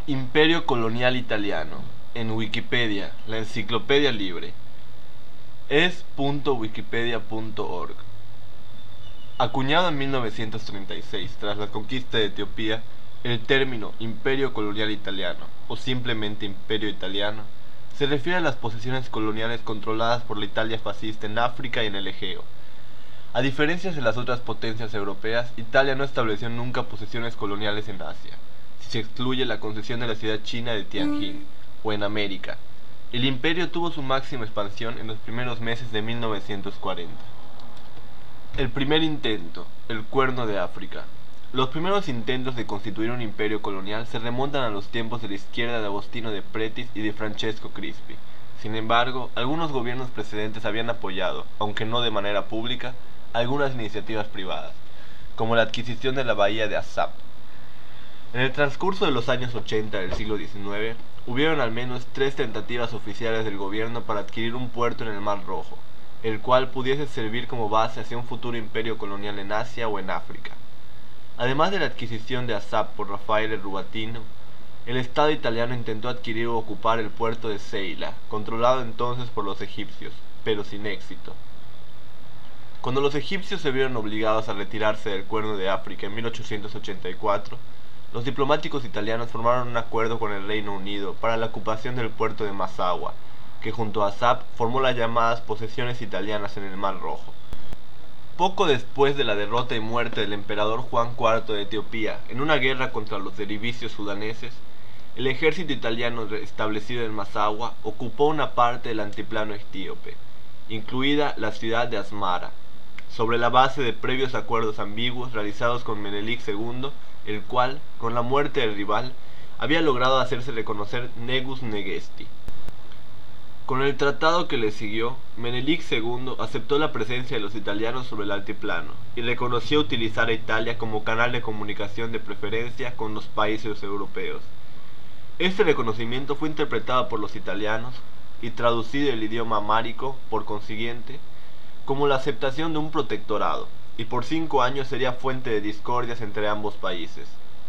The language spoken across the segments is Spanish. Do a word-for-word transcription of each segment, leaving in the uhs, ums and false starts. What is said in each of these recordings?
Imperio colonial italiano. En Wikipedia, la enciclopedia libre. es punto wikipedia punto org. Acuñado en mil novecientos treinta y seis tras la conquista de Etiopía, el término Imperio colonial italiano, o simplemente Imperio italiano, se refiere a las posesiones coloniales controladas por la Italia fascista en África y en el Egeo. A diferencia de las otras potencias europeas, Italia no estableció nunca posesiones coloniales en Asia, si se excluye la concesión de la ciudad china de Tianjin, o en América. El imperio tuvo su máxima expansión en los primeros meses de mil novecientos cuarenta. El primer intento, el Cuerno de África. Los primeros intentos de constituir un imperio colonial se remontan a los tiempos de la izquierda de Agostino de Pretis y de Francesco Crispi. Sin embargo, algunos gobiernos precedentes habían apoyado, aunque no de manera pública, algunas iniciativas privadas, como la adquisición de la bahía de Assab. En el transcurso de los años ochenta del siglo diecinueve, hubieron al menos tres tentativas oficiales del gobierno para adquirir un puerto en el Mar Rojo, el cual pudiese servir como base hacia un futuro imperio colonial en Asia o en África. Además de la adquisición de Assab por Raffaele Rubattino, el Estado italiano intentó adquirir o ocupar el puerto de Ceila, controlado entonces por los egipcios, pero sin éxito. Cuando los egipcios se vieron obligados a retirarse del Cuerno de África en mil ochocientos ochenta y cuatro, los diplomáticos italianos formaron un acuerdo con el Reino Unido para la ocupación del puerto de Massawa, que junto a Assab formó las llamadas posesiones italianas en el Mar Rojo. Poco después de la derrota y muerte del emperador Juan cuarto de Etiopía en una guerra contra los derivicios sudaneses, el ejército italiano establecido en Massawa ocupó una parte del altiplano etíope, incluida la ciudad de Asmara, sobre la base de previos acuerdos ambiguos realizados con Menelik segundo, el cual, con la muerte del rival, había logrado hacerse reconocer Negus Negesti. Con el tratado que le siguió, Menelik segundo aceptó la presencia de los italianos sobre el altiplano y reconoció utilizar a Italia como canal de comunicación de preferencia con los países europeos. Este reconocimiento fue interpretado por los italianos y traducido el idioma amárico, por consiguiente, como la aceptación de un protectorado, y por cinco años sería fuente de discordias entre ambos países.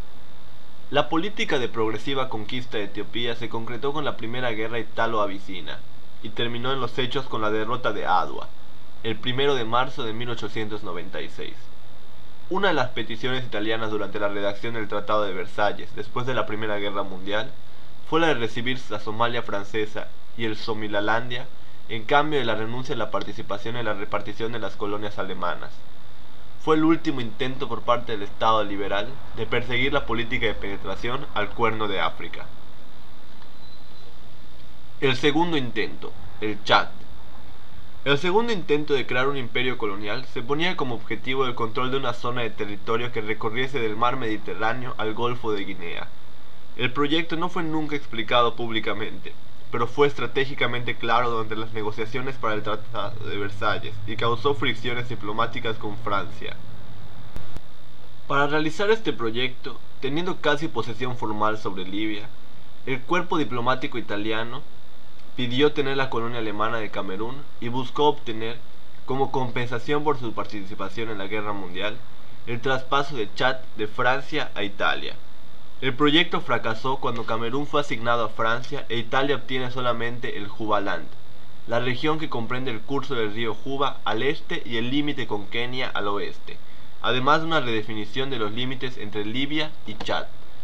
La política de progresiva conquista de Etiopía se concretó con la primera guerra italo-abisina, y terminó en los hechos con la derrota de Adwa, el primero de marzo de mil ochocientos noventa y seis. Una de las peticiones italianas durante la redacción del Tratado de Versalles, después de la Primera Guerra Mundial, fue la de recibir la Somalia francesa y el Somalilandia, en cambio de la renuncia a la participación en la repartición de las colonias alemanas. Fue el último intento por parte del Estado liberal de perseguir la política de penetración al Cuerno de África. El segundo intento, el Chad. El segundo intento de crear un imperio colonial se ponía como objetivo el control de una zona de territorio que recorriese del mar Mediterráneo al Golfo de Guinea. El proyecto no fue nunca explicado públicamente, pero fue estratégicamente claro durante las negociaciones para el Tratado de Versalles y causó fricciones diplomáticas con Francia. Para realizar este proyecto, teniendo casi posesión formal sobre Libia, el cuerpo diplomático italiano pidió tener la colonia alemana de Camerún y buscó obtener, como compensación por su participación en la Guerra Mundial, el traspaso de Chad de Francia a Italia. El proyecto fracasó cuando Camerún fue asignado a Francia e Italia obtiene solamente el Jubaland, la región que comprende el curso del río Juba al este y el límite con Kenia al oeste, además de una redefinición de los límites entre Libia y Chad.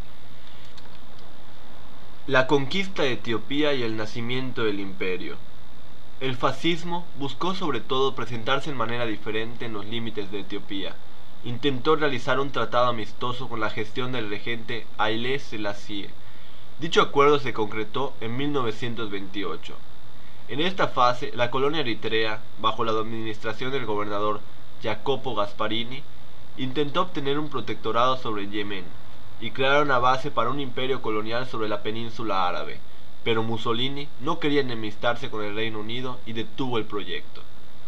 La conquista de Etiopía y el nacimiento del imperio. El fascismo buscó sobre todo presentarse en manera diferente en los límites de Etiopía. Intentó realizar un tratado amistoso con la gestión del regente Haile Selassie. Dicho acuerdo se concretó en mil novecientos veintiocho. En esta fase, la colonia eritrea, bajo la administración del gobernador Jacopo Gasparini, intentó obtener un protectorado sobre Yemen y crear una base para un imperio colonial sobre la península árabe, pero Mussolini no quería enemistarse con el Reino Unido y detuvo el proyecto.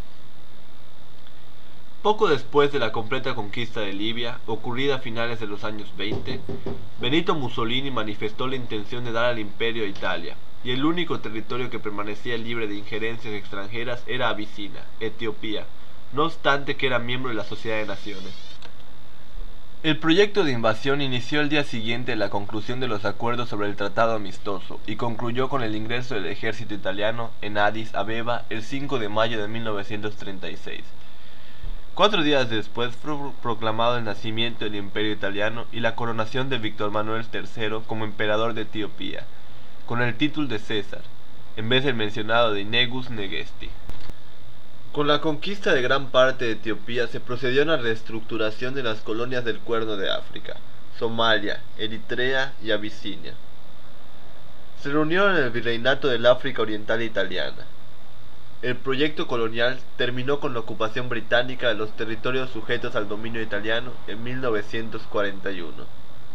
Poco después de la completa conquista de Libia, ocurrida a finales de los años veinte, Benito Mussolini manifestó la intención de dar al imperio a Italia, y el único territorio que permanecía libre de injerencias extranjeras era Abisinia, Etiopía, no obstante que era miembro de la Sociedad de Naciones. El proyecto de invasión inició el día siguiente de la conclusión de los acuerdos sobre el tratado amistoso y concluyó con el ingreso del ejército italiano en Addis Abeba el cinco de mayo de mil novecientos treinta y seis. Cuatro días después fue proclamado el nacimiento del Imperio Italiano y la coronación de Víctor Manuel tercero como emperador de Etiopía, con el título de César, en vez del mencionado de Negus Negesti. Con la conquista de gran parte de Etiopía se procedió a una reestructuración de las colonias del Cuerno de África, Somalia, Eritrea y Abisinia. Se reunieron en el Virreinato del África Oriental Italiana. El proyecto colonial terminó con la ocupación británica de los territorios sujetos al dominio italiano en mil novecientos cuarenta y uno.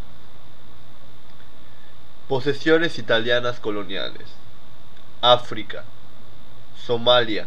Posesiones italianas coloniales. África. Somalia.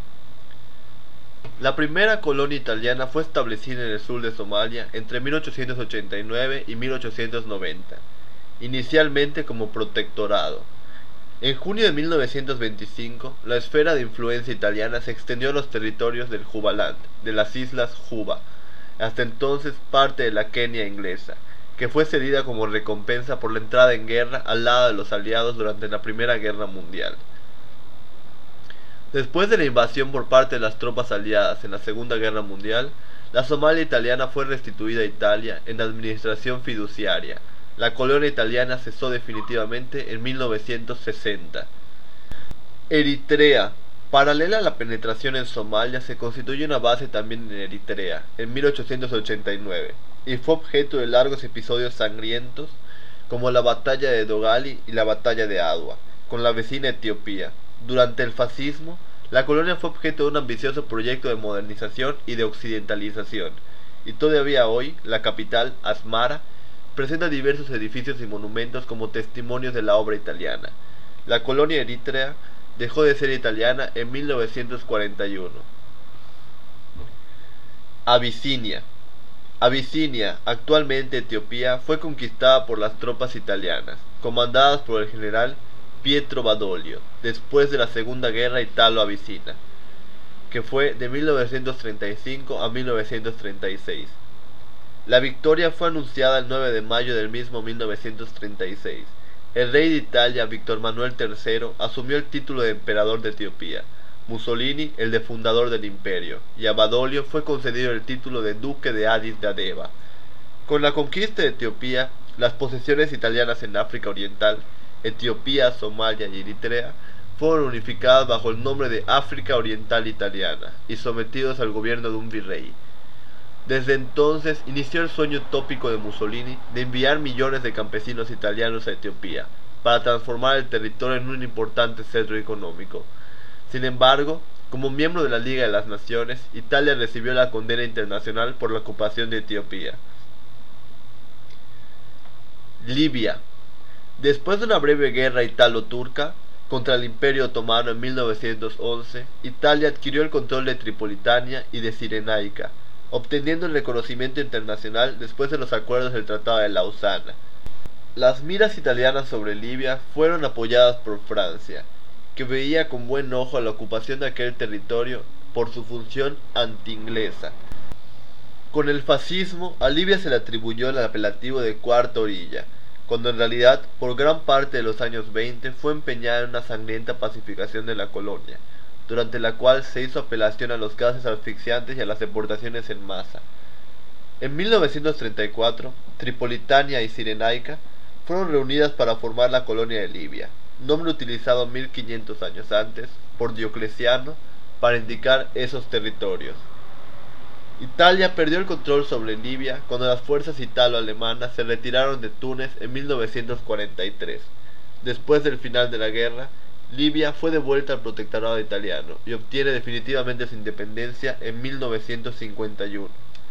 La primera colonia italiana fue establecida en el sur de Somalia entre mil ochocientos ochenta y nueve y mil ochocientos noventa, inicialmente como protectorado. En junio de mil novecientos veinticinco, la esfera de influencia italiana se extendió a los territorios del Jubaland, de las islas Juba, hasta entonces parte de la Kenia inglesa, que fue cedida como recompensa por la entrada en guerra al lado de los aliados durante la Primera Guerra Mundial. Después de la invasión por parte de las tropas aliadas en la Segunda Guerra Mundial, la Somalia italiana fue restituida a Italia en administración fiduciaria. La colonia italiana cesó definitivamente en mil novecientos sesenta. Eritrea. Paralela a la penetración en Somalia, se constituyó una base también en Eritrea, en mil ochocientos ochenta y nueve, y fue objeto de largos episodios sangrientos, como la batalla de Dogali y la batalla de Adwa, con la vecina Etiopía. Durante el fascismo, la colonia fue objeto de un ambicioso proyecto de modernización y de occidentalización, y todavía hoy, la capital, Asmara, presenta diversos edificios y monumentos como testimonios de la obra italiana. La colonia eritrea dejó de ser italiana en mil novecientos cuarenta y uno. Abisinia. Abisinia, actualmente Etiopía, fue conquistada por las tropas italianas, comandadas por el general Pietro Badoglio, después de la Segunda Guerra Italo-Abisina, que fue de mil novecientos treinta y cinco a mil novecientos treinta y seis. La victoria fue anunciada el nueve de mayo del mismo mil novecientos treinta y seis. El rey de Italia, Víctor Manuel tercero, asumió el título de emperador de Etiopía, Mussolini el de fundador del imperio, y a Badoglio fue concedido el título de duque de Addis Abeba. Con la conquista de Etiopía, las posesiones italianas en África Oriental, Etiopía, Somalia y Eritrea, fueron unificadas bajo el nombre de África Oriental Italiana y sometidos al gobierno de un virrey. Desde entonces inició el sueño utópico de Mussolini de enviar millones de campesinos italianos a Etiopía para transformar el territorio en un importante centro económico. Sin embargo, como miembro de la Liga de las Naciones, Italia recibió la condena internacional por la ocupación de Etiopía. Libia. Después de una breve guerra italo-turca contra el Imperio Otomano en mil novecientos once, Italia adquirió el control de Tripolitania y de Cirenaica, obteniendo el reconocimiento internacional después de los acuerdos del Tratado de Lausana. Las miras italianas sobre Libia fueron apoyadas por Francia, que veía con buen ojo la ocupación de aquel territorio por su función anti-inglesa. Con el fascismo, a Libia se le atribuyó el apelativo de Cuarta Orilla, cuando en realidad, por gran parte de los años veinte, fue empeñada en una sangrienta pacificación de la colonia, durante la cual se hizo apelación a los gases asfixiantes y a las deportaciones en masa. En mil novecientos treinta y cuatro, Tripolitania y Cirenaica fueron reunidas para formar la colonia de Libia, nombre utilizado mil quinientos años antes por Diocleciano para indicar esos territorios. Italia perdió el control sobre Libia cuando las fuerzas italo-alemanas se retiraron de Túnez en mil novecientos cuarenta y tres. Después del final de la guerra, Libia fue devuelta al protectorado italiano y obtiene definitivamente su independencia en mil novecientos cincuenta y uno.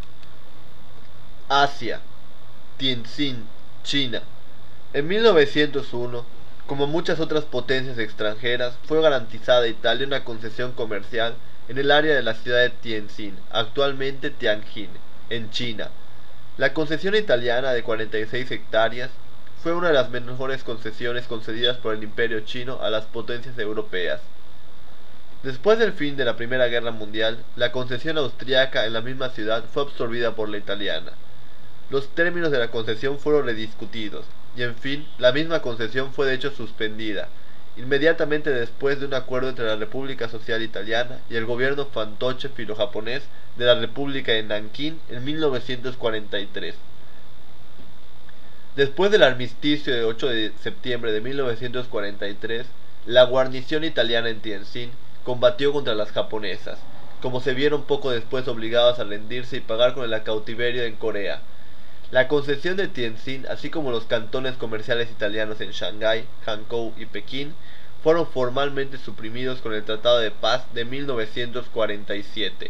Asia. Tianjin, China. En mil novecientos uno, como muchas otras potencias extranjeras, fue garantizada a Italia una concesión comercial en el área de la ciudad de Tianjin, actualmente Tianjin, en China. La concesión italiana de cuarenta y seis hectáreas fue una de las mejores concesiones concedidas por el Imperio chino a las potencias europeas. Después del fin de la Primera Guerra Mundial, la concesión austriaca en la misma ciudad fue absorbida por la italiana. Los términos de la concesión fueron rediscutidos, y en fin, la misma concesión fue de hecho suspendida, inmediatamente después de un acuerdo entre la República Social Italiana y el gobierno fantoche filo-japonés de la República de Nankín en mil novecientos cuarenta y tres. Después del armisticio de ocho de septiembre de mil novecientos cuarenta y tres, la guarnición italiana en Tientsin combatió contra las japonesas, como se vieron poco después obligadas a rendirse y pagar con el cautiverio en Corea. La concesión de Tientsin, así como los cantones comerciales italianos en Shanghái, Hankou y Pekín, fueron formalmente suprimidos con el Tratado de Paz de mil novecientos cuarenta y siete.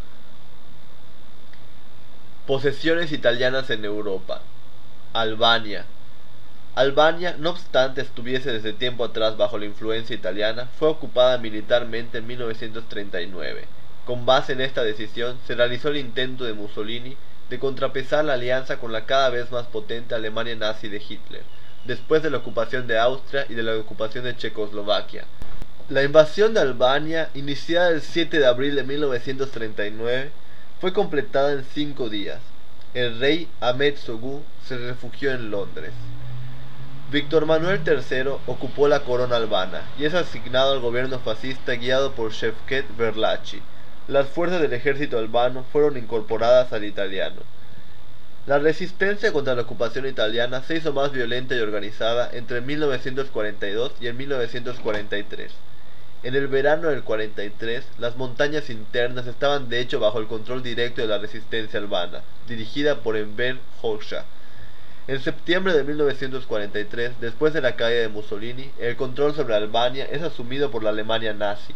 Posesiones italianas en Europa. Albania. Albania, no obstante estuviese desde tiempo atrás bajo la influencia italiana, fue ocupada militarmente en mil novecientos treinta y nueve. Con base en esta decisión, se realizó el intento de Mussolini de contrapesar la alianza con la cada vez más potente Alemania nazi de Hitler, después de la ocupación de Austria y de la ocupación de Checoslovaquia. La invasión de Albania, iniciada el siete de abril de mil novecientos treinta y nueve, fue completada en cinco días. El rey Ahmed Sogü se refugió en Londres. Víctor Manuel tercero ocupó la corona albana y es asignado al gobierno fascista guiado por Şevket Berlaçi. Las fuerzas del ejército albano fueron incorporadas al italiano. La resistencia contra la ocupación italiana se hizo más violenta y organizada entre mil novecientos cuarenta y dos y en mil novecientos cuarenta y tres. En el verano del cuarenta y tres, las montañas internas estaban de hecho bajo el control directo de la resistencia albana, dirigida por Enver Hoxha. En septiembre de mil novecientos cuarenta y tres, después de la caída de Mussolini, el control sobre Albania es asumido por la Alemania nazi.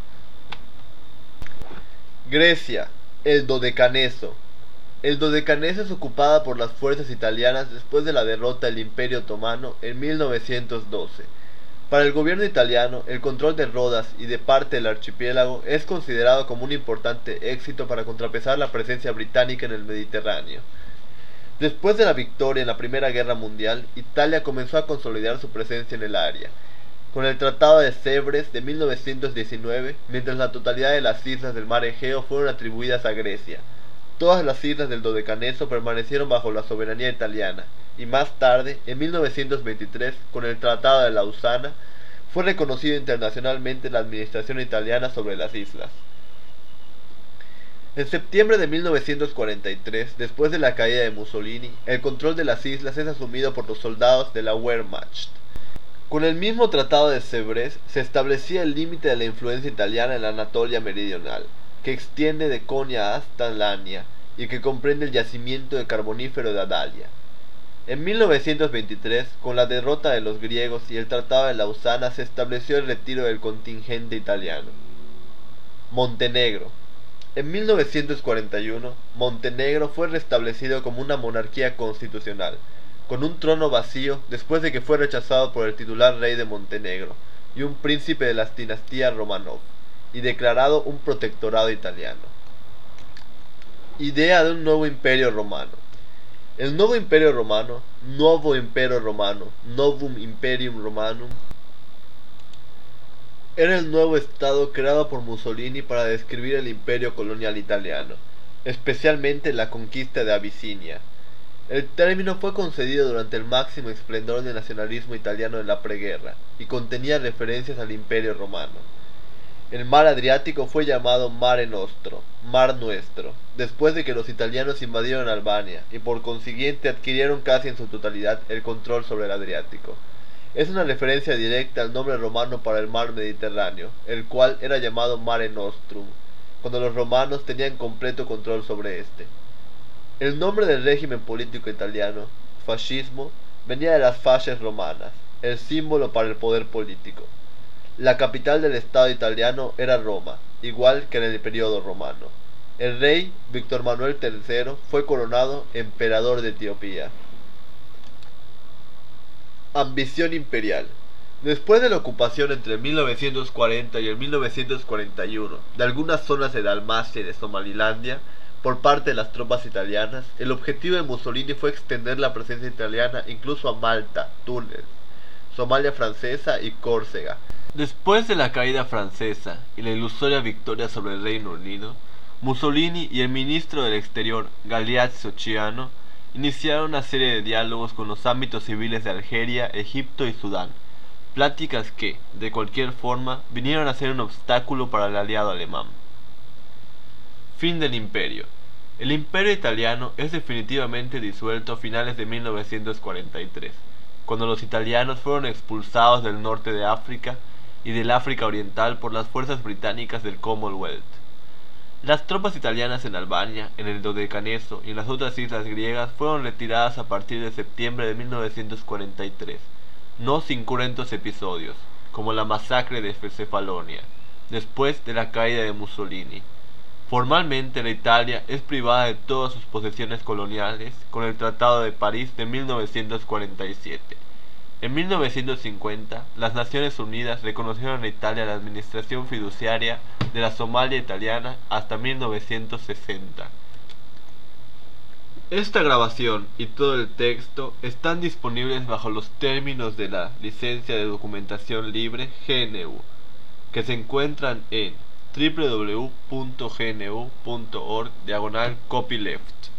Grecia, el Dodecaneso. El Dodecaneso es ocupada por las fuerzas italianas después de la derrota del Imperio Otomano en mil novecientos doce. Para el gobierno italiano, el control de Rodas y de parte del archipiélago es considerado como un importante éxito para contrapesar la presencia británica en el Mediterráneo. Después de la victoria en la Primera Guerra Mundial, Italia comenzó a consolidar su presencia en el área, con el Tratado de Sèvres de mil novecientos diecinueve, mientras la totalidad de las islas del mar Egeo fueron atribuidas a Grecia. Todas las islas del Dodecaneso permanecieron bajo la soberanía italiana, y más tarde, en mil novecientos veintitrés, con el Tratado de Lausana, fue reconocida internacionalmente la administración italiana sobre las islas. En septiembre de mil novecientos cuarenta y tres, después de la caída de Mussolini, el control de las islas es asumido por los soldados de la Wehrmacht. Con el mismo Tratado de Sèvres se establecía el límite de la influencia italiana en la Anatolia meridional, que extiende de Konya hasta Lania y que comprende el yacimiento de carbonífero de Adalia. En mil novecientos veintitrés, con la derrota de los griegos y el Tratado de Lausana, se estableció el retiro del contingente italiano. Montenegro. En mil novecientos cuarenta y uno, Montenegro fue restablecido como una monarquía constitucional, con un trono vacío después de que fue rechazado por el titular rey de Montenegro y un príncipe de las dinastías Romanov, y declarado un protectorado italiano. Idea de un nuevo imperio romano. El nuevo imperio romano, Nuovo Impero Romano, Novum Imperium Romanum, era el nuevo estado creado por Mussolini para describir el imperio colonial italiano, especialmente la conquista de Abisinia. El término fue concedido durante el máximo esplendor del nacionalismo italiano de la preguerra y contenía referencias al imperio romano. El mar Adriático fue llamado Mare Nostro, Mar Nuestro, después de que los italianos invadieron Albania y por consiguiente adquirieron casi en su totalidad el control sobre el Adriático. Es una referencia directa al nombre romano para el mar Mediterráneo, el cual era llamado Mare Nostrum, cuando los romanos tenían completo control sobre este. El nombre del régimen político italiano, fascismo, venía de las fasces romanas, el símbolo para el poder político. La capital del Estado italiano era Roma, igual que en el periodo romano. El rey, Víctor Manuel tercero, fue coronado emperador de Etiopía. Ambición imperial. Después de la ocupación entre mil novecientos cuarenta y el mil novecientos cuarenta y uno de algunas zonas de Dalmacia y de Somalilandia por parte de las tropas italianas, el objetivo de Mussolini fue extender la presencia italiana incluso a Malta, Túnez, Somalia francesa y Córcega. Después de la caída francesa y la ilusoria victoria sobre el Reino Unido, Mussolini y el ministro del Exterior, Galeazzo Ciano, iniciaron una serie de diálogos con los ámbitos civiles de Argelia, Egipto y Sudán, pláticas que, de cualquier forma, vinieron a ser un obstáculo para el aliado alemán. Fin del imperio. El imperio italiano es definitivamente disuelto a finales de mil novecientos cuarenta y tres, cuando los italianos fueron expulsados del norte de África y del África Oriental por las fuerzas británicas del Commonwealth. Las tropas italianas en Albania, en el Dodecaneso y en las otras islas griegas fueron retiradas a partir de septiembre de mil novecientos cuarenta y tres, no sin cruentos episodios, como la masacre de Cefalonia, después de la caída de Mussolini. Formalmente la Italia es privada de todas sus posesiones coloniales con el Tratado de París de mil novecientos cuarenta y siete. En mil novecientos cincuenta, las Naciones Unidas reconocieron a Italia la administración fiduciaria de la Somalia italiana hasta mil novecientos sesenta. Esta grabación y todo el texto están disponibles bajo los términos de la Licencia de Documentación Libre G N U, que se encuentran en w w w punto g n u punto org diagonal copyleft.